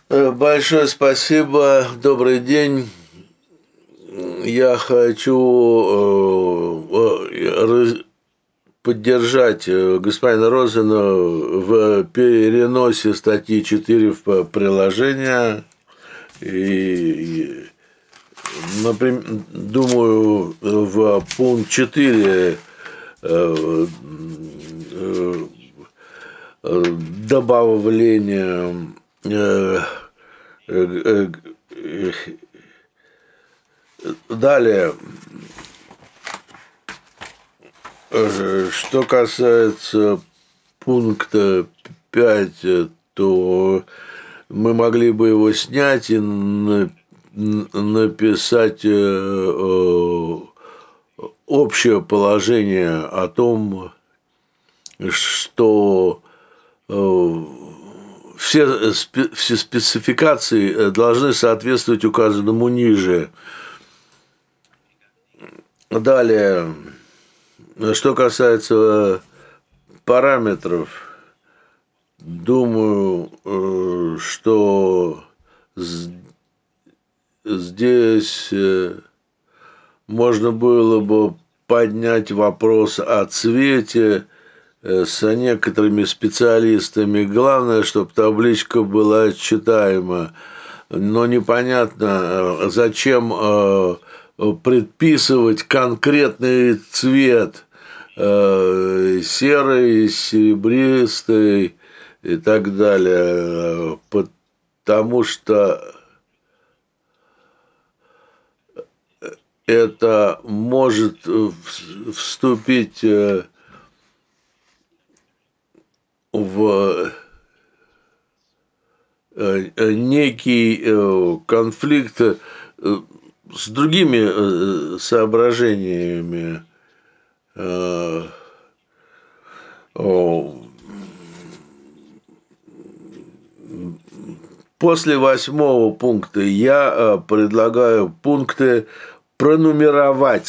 Большое спасибо, добрый день. Я хочу поддержать господина Розена в переносе статьи 4 в приложение. И, например, думаю, в пункт 4 добавление далее, что касается пункта 5, то мы могли бы его снять и написать общее положение о том, что все спецификации должны соответствовать указанному ниже. Далее, что касается параметров, думаю, что здесь можно было бы поднять вопрос о цвете с некоторыми специалистами. Главное, чтобы табличка была читаема. Но непонятно, зачем предписывать конкретный цвет, серый, серебристый и так далее, потому что это может вступить в некий конфликт с другими соображениями. После 8 пункта я предлагаю пункты пронумеровать